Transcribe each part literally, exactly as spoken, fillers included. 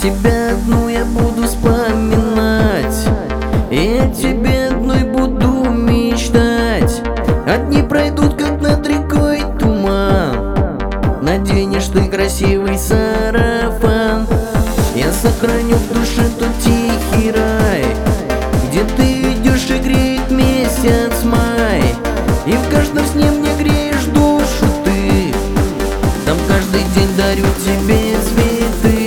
тебя одну я буду вспоминать, и о тебе одной буду мечтать. Одни пройдут, как над рекой туман, наденешь ты красивый сарафан. Я сохраню в душе тот тихий рай, где ты идешь и греет месяц май, и в каждом сне мне греешь душу ты. Там каждый день дарю тебе цветы.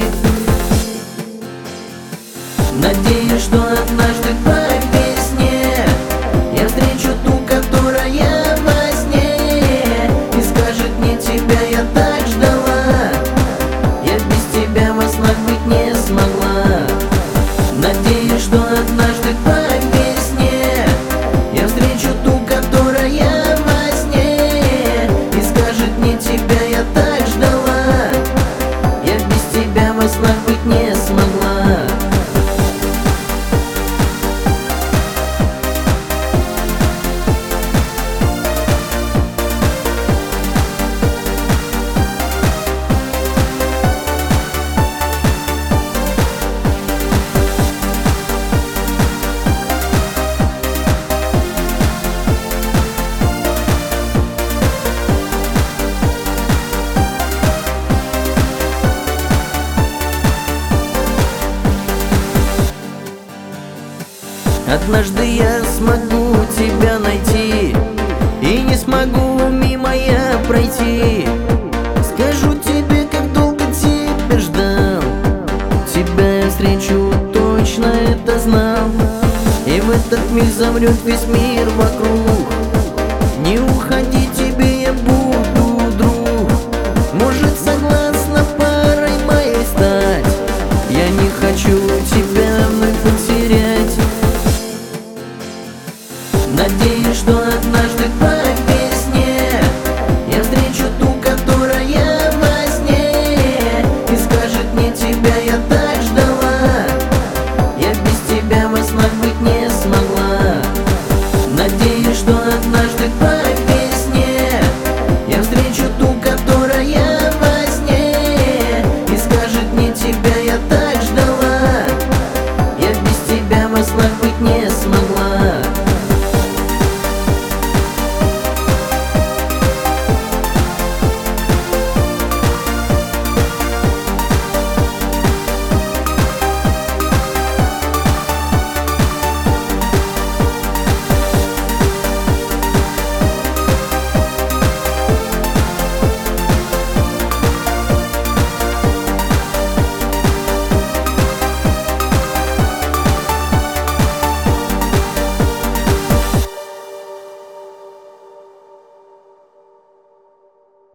Надеюсь, что однажды по весне я встречу ту, которая во сне, и скажет мне: тебя я так ждала, я без тебя во снах быть не смогла. Надеюсь, что однажды по весне я встречу ту, которая во сне, и скажет мне: тебя я так ждала, я без тебя во снах быть не смогла. Однажды я смогу тебя найти, и не смогу мимо я пройти. Скажу тебе, как долго тебя ждал, тебя я встречу, точно это знал. И в этот миг замрет весь мир вокруг,